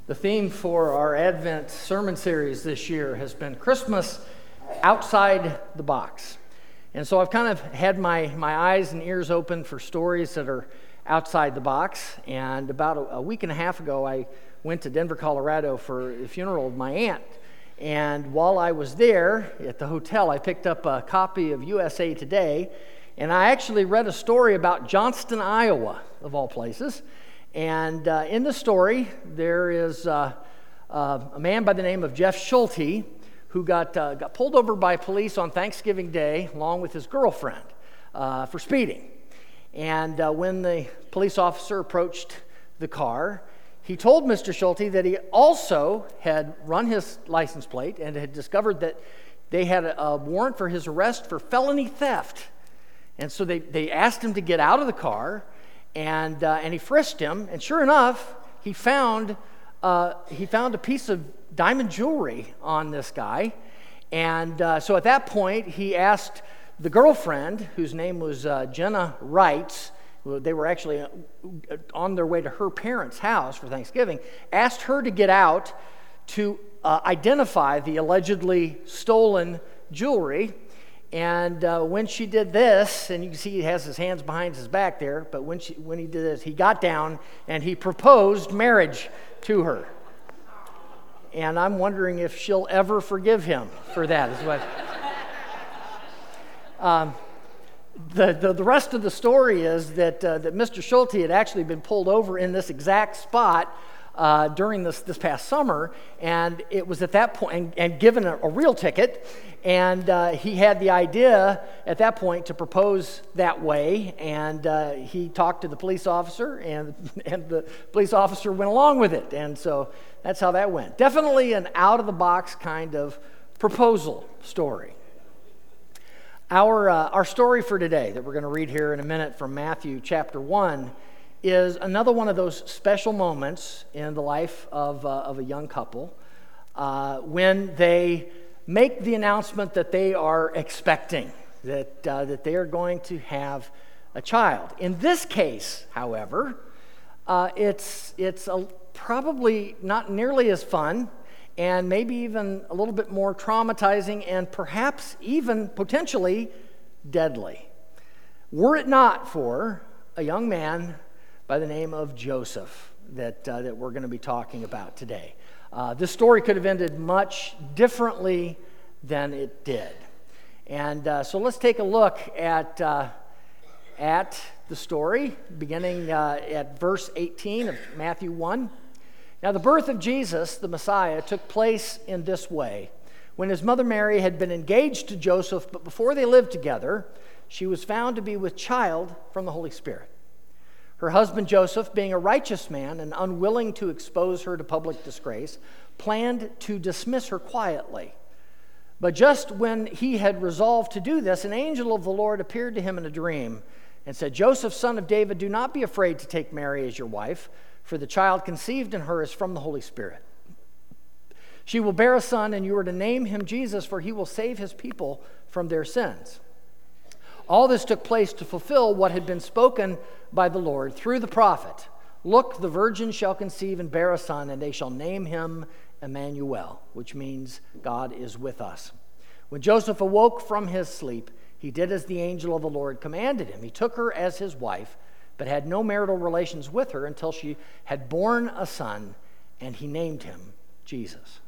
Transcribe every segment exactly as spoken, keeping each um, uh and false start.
The theme for our Advent sermon series this year has been Christmas outside the box. And so I've kind of had my, my eyes and ears open for stories that are outside the box. And about a, a week and a half ago, I went to Denver, Colorado for the funeral of my aunt. And while I was there at the hotel, I picked up a copy of U S A Today, and I actually read a story about Johnston, Iowa, of all places. And uh, in the story, there is uh, uh, a man by the name of Jeff Schulte who got uh, got pulled over by police on Thanksgiving Day along with his girlfriend uh, for speeding. And uh, when the police officer approached the car, he told Mister Schulte that he also had run his license plate and had discovered that they had a, a warrant for his arrest for felony theft. And so they, they asked him to get out of the car, and uh, and he frisked him. And sure enough, he found uh, he found a piece of diamond jewelry on this guy. And uh, so at that point, he asked the girlfriend, whose name was uh, Jenna Wrights. They were actually on their way to her parents' house for Thanksgiving, asked her to get out to uh, identify the allegedly stolen jewelry. And uh, when she did this, and you can see he has his hands behind his back there, but when she when he did this, he got down and he proposed marriage to her. And I'm wondering if she'll ever forgive him for that. Is what. um, The, the the rest of the story is that uh, that Mister Schulte had actually been pulled over in this exact spot uh, during this this past summer, and it was at that point and, and given a, a real ticket, and uh, he had the idea at that point to propose that way, and uh, he talked to the police officer, and and the police officer went along with it, and so that's how that went. Definitely an out of the box kind of proposal story. Our, uh, our story for today that we're going to read here in a minute from Matthew chapter one is another one of those special moments in the life of, uh, of a young couple uh, when they make the announcement that they are expecting, that, uh, that they are going to have a child. In this case, however, uh, it's, it's a, probably not nearly as fun and maybe even a little bit more traumatizing and perhaps even potentially deadly. Were it not for a young man by the name of Joseph that, uh, that we're going to be talking about today. Uh, this story could have ended much differently than it did. And uh, so let's take a look at, uh, at the story, beginning uh, at verse eighteen of Matthew one. Now, the birth of Jesus, the Messiah, took place in this way. When his mother Mary had been engaged to Joseph, but before they lived together, she was found to be with child from the Holy Spirit. Her husband Joseph, being a righteous man and unwilling to expose her to public disgrace, planned to dismiss her quietly. But just when he had resolved to do this, an angel of the Lord appeared to him in a dream and said, "Joseph, son of David, do not be afraid to take Mary as your wife, for the child conceived in her is from the Holy Spirit. She will bear a son, and you are to name him Jesus, for he will save his people from their sins." All this took place to fulfill what had been spoken by the Lord through the prophet. "Look, the virgin shall conceive and bear a son, and they shall name him Emmanuel," which means God is with us. When Joseph awoke from his sleep, he did as the angel of the Lord commanded him. He took her as his wife, but had no marital relations with her until she had borne a son, and he named him Jesus.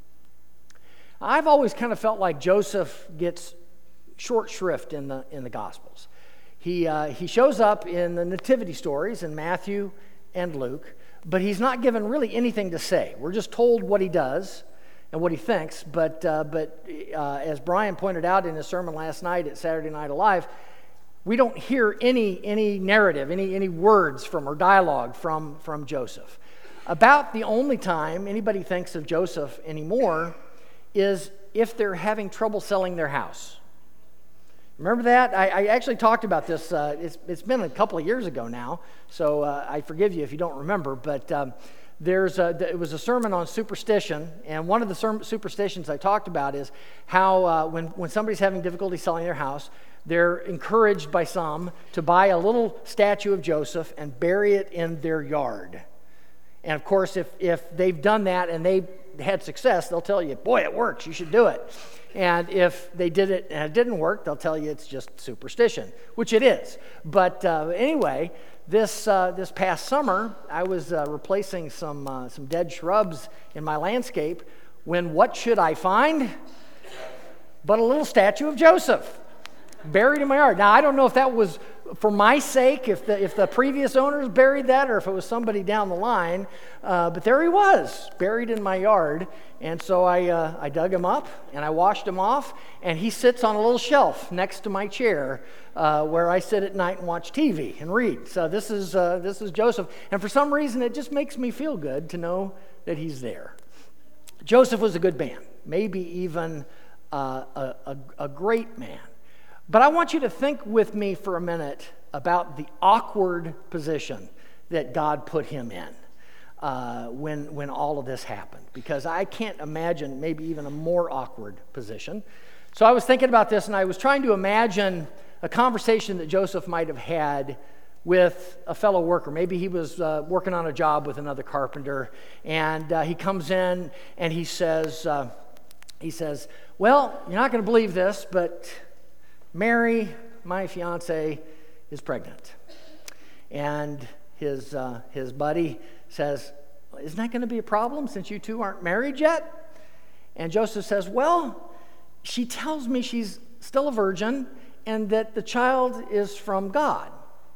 I've always kind of felt like Joseph gets short shrift in the in the Gospels. He uh, he shows up in the nativity stories in Matthew and Luke, but he's not given really anything to say. We're just told what he does and what he thinks. But uh, but uh, as Brian pointed out in his sermon last night at Saturday Night Alive, we don't hear any any narrative, any any words from or dialogue from, from Joseph. About the only time anybody thinks of Joseph anymore is if they're having trouble selling their house. Remember that? I, I actually talked about this. Uh, it's, it's been a couple of years ago now, so uh, I forgive you if you don't remember. But um, there's a, it was a sermon on superstition, and one of the ser- superstitions I talked about is how uh, when, when somebody's having difficulty selling their house, they're encouraged by some to buy a little statue of Joseph and bury it in their yard. And of course, if, if they've done that and they had success, they'll tell you, boy, it works, you should do it. And if they did it and it didn't work, they'll tell you it's just superstition, which it is. But uh, anyway, this uh, this past summer, I was uh, replacing some uh, some dead shrubs in my landscape when what should I find? But a little statue of Joseph buried in my yard. Now, I don't know if that was for my sake, if the if the previous owners buried that, or if it was somebody down the line, uh, but there he was, buried in my yard. And so I uh, I dug him up and I washed him off, and he sits on a little shelf next to my chair uh, where I sit at night and watch T V and read. So this is uh, this is Joseph, and for some reason it just makes me feel good to know that he's there. Joseph was a good man, maybe even uh, a, a, a great man. But I want you to think with me for a minute about the awkward position that God put him in uh, when, when all of this happened, because I can't imagine maybe even a more awkward position. So I was thinking about this, and I was trying to imagine a conversation that Joseph might have had with a fellow worker. Maybe he was uh, working on a job with another carpenter, and uh, he comes in and he says, uh, he says, well, you're not going to believe this, but Mary, my fiance, is pregnant. And his uh, his buddy says, isn't that going to be a problem since you two aren't married yet? And Joseph says, well, she tells me she's still a virgin and that the child is from God.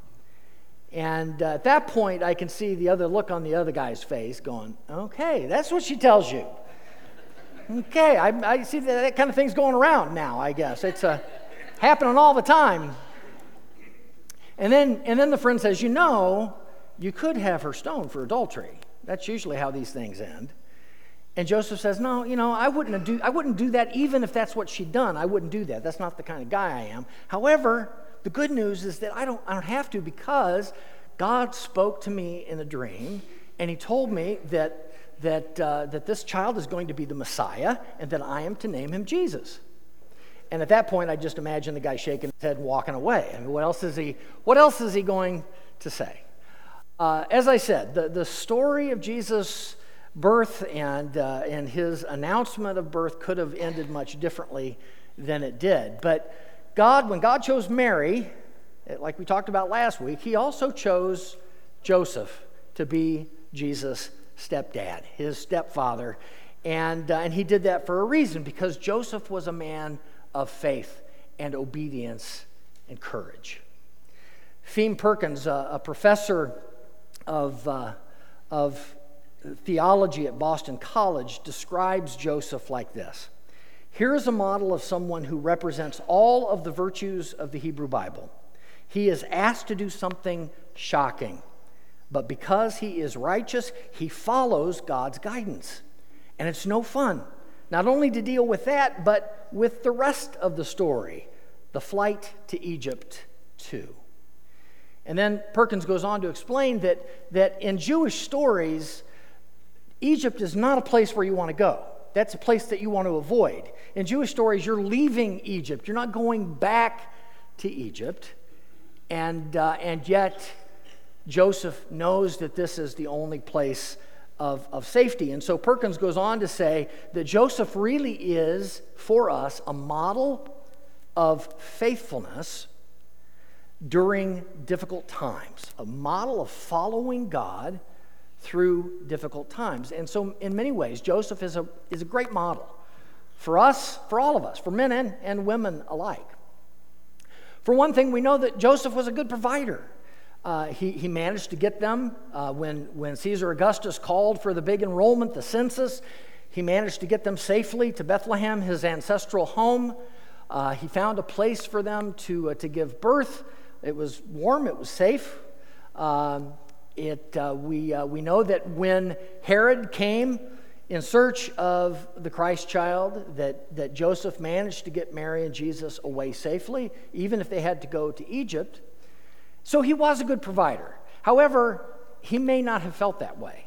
And uh, at that point, I can see the other look on the other guy's face going, okay, that's what she tells you. Okay, I, I see that, that kind of thing's going around now, I guess. It's a... happening all the time. And then and then the friend says, you know, you could have her stoned for adultery. That's usually how these things end. And Joseph says, no, you know, I wouldn't do I wouldn't do that even if that's what she'd done. I wouldn't do that. That's not the kind of guy I am. However, the good news is that I don't I don't have to, because God spoke to me in a dream, and he told me that that uh, that this child is going to be the Messiah, and that I am to name him Jesus. And at that point, I just imagine the guy shaking his head and walking away. I mean, what else is he, what else is he going to say? Uh, as I said, the, the story of Jesus' birth and, uh, and his announcement of birth could have ended much differently than it did. But God, when God chose Mary, like we talked about last week, he also chose Joseph to be Jesus' stepdad, his stepfather. And, uh, and he did that for a reason, because Joseph was a man of faith and obedience and courage. Theme Perkins, uh, a professor of, uh, of theology at Boston College, describes Joseph like this. Here is a model of someone who represents all of the virtues of the Hebrew Bible. He is asked to do something shocking, but because he is righteous, he follows God's guidance. And it's no fun, not only to deal with that, but with the rest of the story, the flight to Egypt too. And then Perkins goes on to explain that, that in Jewish stories, Egypt is not a place where you want to go. That's a place that you want to avoid. In Jewish stories, you're leaving Egypt. You're not going back to Egypt. And, uh, and yet, Joseph knows that this is the only place Of, of safety. And so Perkins goes on to say that Joseph really is, for us, a model of faithfulness during difficult times, a model of following God through difficult times. And so in many ways, Joseph is a, is a great model for us, for all of us, for men and, and women alike. For one thing, we know that Joseph was a good provider. Uh, he, he managed to get them uh, when, when Caesar Augustus called for the big enrollment, the census. He managed to get them safely to Bethlehem, his ancestral home. Uh, he found a place for them to, uh, to give birth. It was warm, it was safe. Um, it, uh, we, uh, we know that when Herod came in search of the Christ child, that, that Joseph managed to get Mary and Jesus away safely, even if they had to go to Egypt. So he was a good provider. However, he may not have felt that way.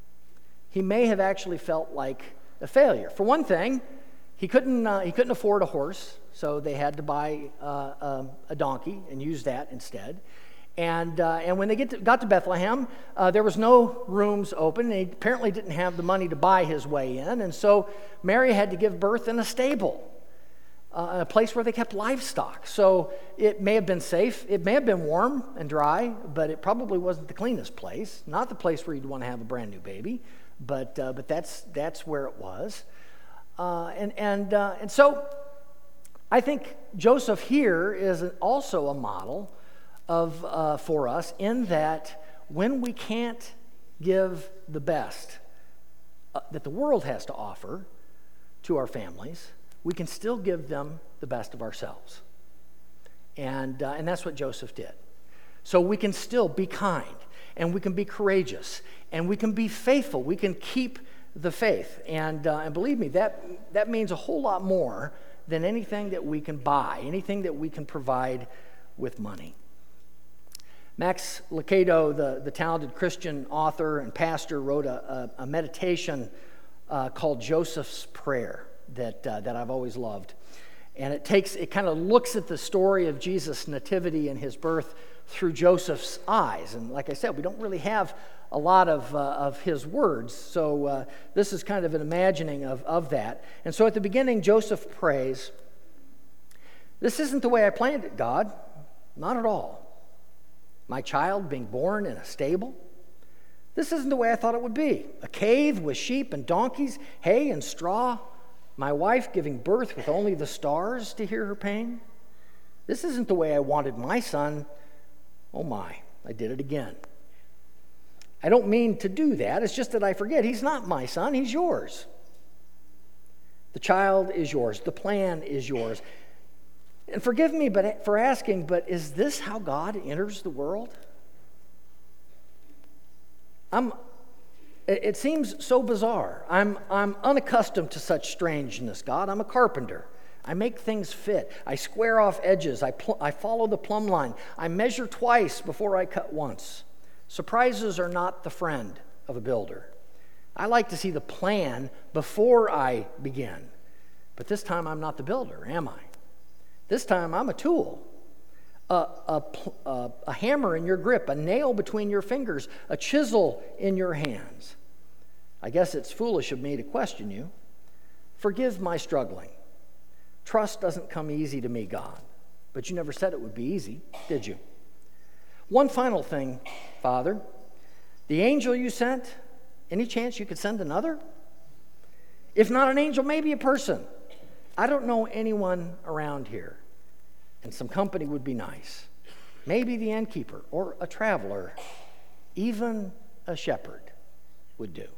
He may have actually felt like a failure. For one thing, he couldn't, uh, he couldn't afford a horse, so they had to buy uh, um, a donkey and use that instead. And, uh, and when they get to, got to Bethlehem, uh, there was no rooms open, and he apparently didn't have the money to buy his way in, and so Mary had to give birth in a stable, uh, a place where they kept livestock. So it may have been safe, it may have been warm and dry, but it probably wasn't the cleanest place, not the place where you'd want to have a brand new baby, but, uh, but that's, that's where it was. Uh, and, and, uh, and so I think Joseph here is also a model of uh, for us, in that when we can't give the best uh, that the world has to offer to our families, we can still give them the best of ourselves. And, uh, and that's what Joseph did. So we can still be kind, and we can be courageous, and we can be faithful. We can keep the faith. And, uh, and believe me, that, that means a whole lot more than anything that we can buy, anything that we can provide with money. Max Lucado, the, the talented Christian author and pastor, wrote a, a, a meditation uh, called Joseph's Prayer that, uh, that I've always loved. And it takes, it kind of looks at the story of Jesus' nativity and his birth through Joseph's eyes. And like I said, we don't really have a lot of, uh, of his words, so uh, this is kind of an imagining of, of that. And so at the beginning, Joseph prays, "This isn't the way I planned it, God, not at all. My child being born in a stable? This isn't the way I thought it would be. A cave with sheep and donkeys, hay and straw. My wife giving birth with only the stars to hear her pain? This isn't the way I wanted my son. Oh my, I did it again. I don't mean to do that. It's just that I forget. He's not my son. He's yours. The child is yours. The plan is yours. And forgive me but for asking, but is this how God enters the world? I'm, it seems so bizarre. I'm, I'm unaccustomed to such strangeness, God. I'm a carpenter. I make things fit. I square off edges. I, pl- I follow the plumb line. I measure twice before I cut once. Surprises are not the friend of a builder. I like to see the plan before I begin. But this time I'm not the builder, am I? This time I'm a tool, a, a, a, a hammer in your grip, a nail between your fingers, a chisel in your hands. I guess it's foolish of me to question you. Forgive my struggling. Trust doesn't come easy to me, God, but you never said it would be easy, did you? One final thing, Father. The angel you sent, any chance you could send another? If not an angel, maybe a person. I don't know anyone around here, and some company would be nice. Maybe the innkeeper or a traveler, even a shepherd would do.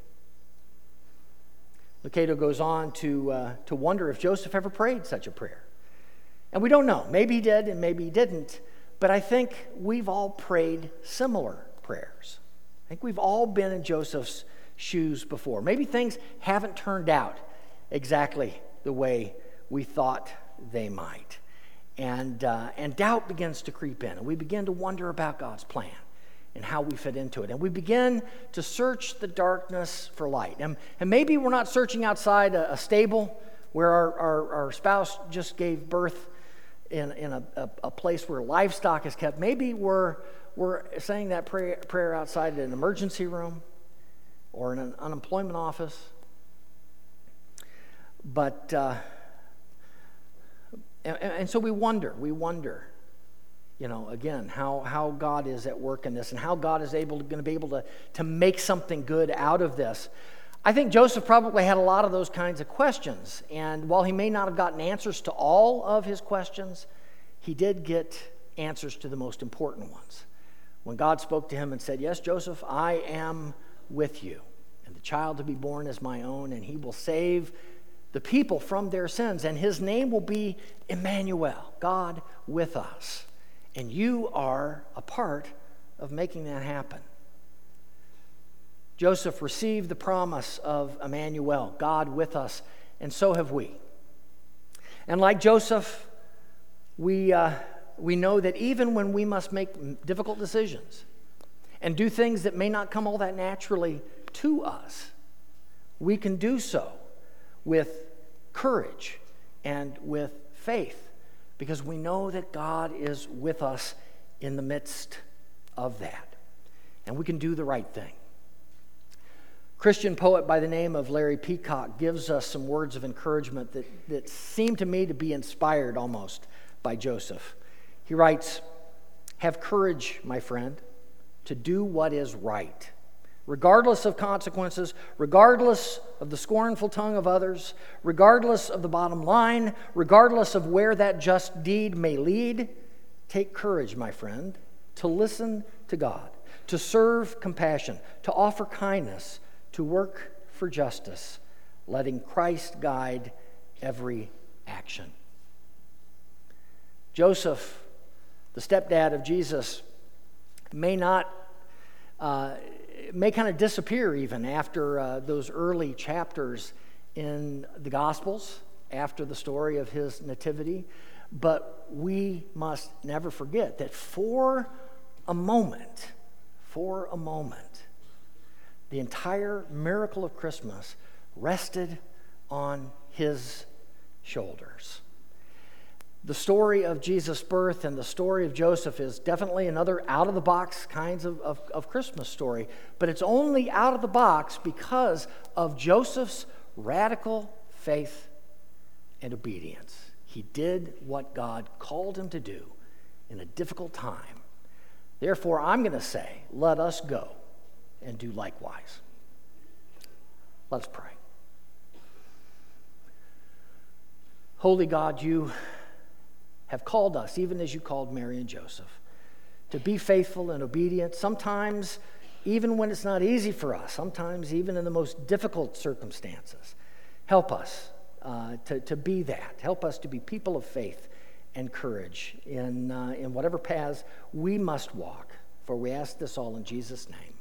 Lucado goes on to, uh, to wonder if Joseph ever prayed such a prayer. And we don't know. Maybe he did and maybe he didn't, but I think we've all prayed similar prayers. I think we've all been in Joseph's shoes before. Maybe things haven't turned out exactly the way we thought they might. And, uh, and doubt begins to creep in, and we begin to wonder about God's plan and how we fit into it. And we begin to search the darkness for light. And, and maybe we're not searching outside a, a stable where our, our, our spouse just gave birth in, in a, a, a place where livestock is kept. Maybe we're, we're saying that prayer, prayer outside an emergency room or in an unemployment office. But... Uh, And, and so we wonder, we wonder, you know, again, how, how God is at work in this and how God is able to, going to be able to, to make something good out of this. I think Joseph probably had a lot of those kinds of questions. And while he may not have gotten answers to all of his questions, he did get answers to the most important ones. When God spoke to him and said, "Yes, Joseph, I am with you. And the child to be born is my own, and he will save the people from their sins, and his name will be Emmanuel, God with us." And you are a part of making that happen. Joseph received the promise of Emmanuel, God with us, and so have we. And like Joseph, we, uh, we know that even when we must make difficult decisions and do things that may not come all that naturally to us, we can do so with courage and with faith, because we know that God is with us in the midst of that. And we can do the right thing. Christian poet by the name of Larry Peacock gives us some words of encouragement that, that seem to me to be inspired almost by Joseph. He writes, "Have courage, my friend, to do what is right, regardless of consequences, regardless of the scornful tongue of others, regardless of the bottom line, regardless of where that just deed may lead. Take courage, my friend, to listen to God, to serve compassion, to offer kindness, to work for justice, letting Christ guide every action." Joseph, the stepdad of Jesus, may not, uh, may kind of disappear even after uh, those early chapters in the Gospels, after the story of his nativity. But we must never forget that for a moment, for a moment, the entire miracle of Christmas rested on his shoulders. The story of Jesus' birth and the story of Joseph is definitely another out-of-the-box kinds of, of, of Christmas story, but it's only out of the box because of Joseph's radical faith and obedience. He did what God called him to do in a difficult time. Therefore, I'm going to say, let us go and do likewise. Let's pray. Holy God, you have called us, even as you called Mary and Joseph, to be faithful and obedient, sometimes even when it's not easy for us, sometimes even in the most difficult circumstances. Help us uh, to, to be that. Help us to be people of faith and courage in, uh, in whatever paths we must walk. For we ask this all in Jesus' name.